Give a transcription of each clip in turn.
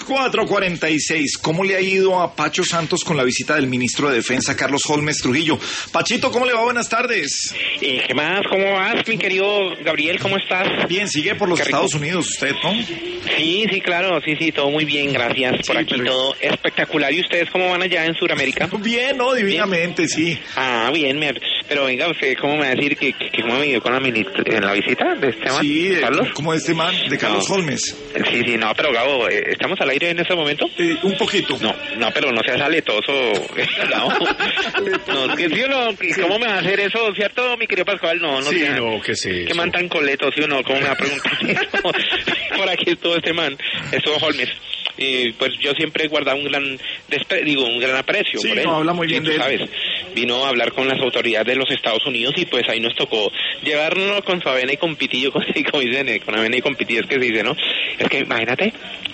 4:46. ¿Cómo le ha ido a Pacho Santos con la visita del ministro de Defensa, Carlos Holmes Trujillo? Pachito, ¿cómo le va? Buenas tardes. ¿Qué más? ¿Cómo vas, mi querido Gabriel? ¿Cómo estás? Bien, sigue por los Estados Unidos usted, ¿no? Sí, claro, sí, todo muy bien, gracias. Por aquí todo espectacular. ¿Y ustedes cómo van allá en Sudamérica? Bien, ¿no? Divinamente, ¿bien? Sí. Ah, bien, pero venga, ¿usted cómo me va a decir que cómo me dio con la en la visita de este man? Sí, ¿Carlos? como de este man, de Carlos Holmes. Sí, no, pero Gabo, ¿estamos al aire en este momento? Un poquito. No, pero no seas aletoso, no, es que sí o no, ¿cómo me va a hacer eso, cierto, mi querido Pascual? No, sí, sea, no, que sí. ¿Qué man tan coleto, sí o no? ¿Cómo me va a preguntar eso? Por aquí estuvo este man, estuvo Holmes. Pues yo siempre he guardado un gran aprecio sí, por él. No, habla muy bien de él. ¿Sabes? Vino a hablar con las autoridades de los Estados Unidos y pues ahí nos tocó llevarnos con su avena y con pitillo, como dicen, con avena y con pitillo es que se dice, ¿no? Es que imagínate,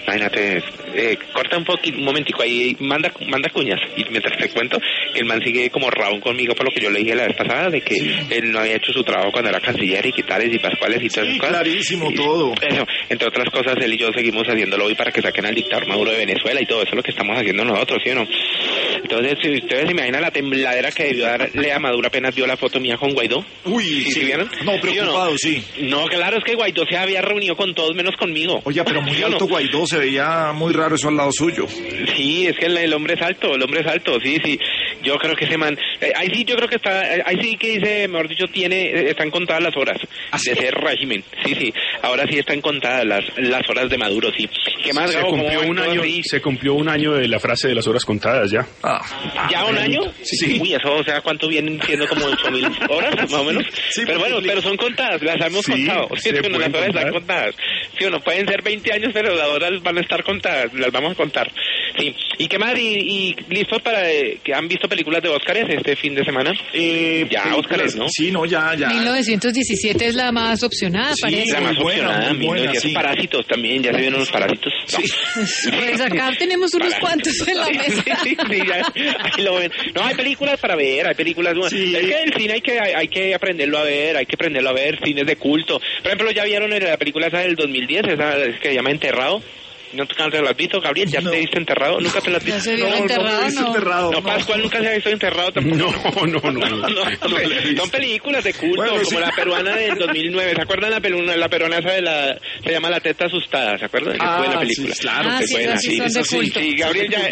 corta un momentico ahí, manda cuñas, y mientras te cuento que el man sigue como rabón conmigo por lo que yo le dije la vez pasada, de que él no había hecho su trabajo cuando era canciller y quitales y pascuales y todas esas cosas. Clarísimo todo. Eso, entre otras cosas, él y yo seguimos haciéndolo hoy para que saquen al dictador Maduro de Venezuela y todo eso es lo que estamos haciendo nosotros, ¿sí o no? Entonces, si ustedes se imaginan la tembladera que debió darle a Maduro apenas vio la foto mía con Guaidó. Uy, ¿Sí vieron? No, preocupado, sí. No, claro, es que Guaidó se había reunido con todos menos conmigo. Oye, pero muy alto Guaidó, se veía muy raro eso al lado suyo. Sí, es que el hombre es alto, sí. Yo creo que ese man, ahí sí que dice, mejor dicho, están contadas las horas de ese régimen. Sí, ahora sí están contadas las horas de Maduro, sí. ¿Qué más, Gabo? Se cumplió un año de la frase de las horas contadas ya. ¿Ya un año? Sí. Uy, eso, o sea, ¿cuánto vienen siendo? Como 8.000 horas, más o menos. Sí, pero bueno, pero son contadas, las hemos contado. Sí, las horas están contadas. Sí, no pueden ser 20 años, pero las horas van a estar contadas, las vamos a contar. Sí. ¿Y qué más? ¿Y listos para que han visto películas de Óscares este fin de semana? Ya, Óscares, ¿no? Sí, no, ya. 1917 es la más opcionada, sí, parece. La más opcionada, sí. Parásitos también, ya se vieron los Parásitos. Sí. Pues acá tenemos unos cuantos en la mesa. Sí, ya, ahí lo ven. No, hay películas para ver, hay películas... Sí. Es que el cine hay que aprenderlo a ver, cines de culto. Por ejemplo, ¿ya vieron la película esa del 2010, esa que se llama Enterrado? ¿No te la has visto, Gabriel? ¿Ya te viste Enterrado? ¿Nunca te la has visto? ¿Ya se vio Enterrado? No, Pascual nunca se ha visto Enterrado tampoco. No. Son películas de culto, bueno, como la peruana del 2009. ¿Se acuerdan la peruana esa se llama La Teta Asustada? ¿Se acuerdan? Es buena película. Sí, claro. Sí, son de culto. Sí, Gabriel ya...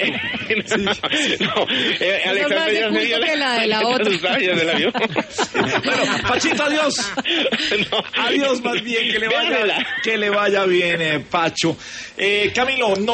Alexander ya se vio la otra. Ya se la vio. Bueno, Pachito, adiós. Adiós, más bien, que le vaya bien, Pacho. Camilo, no.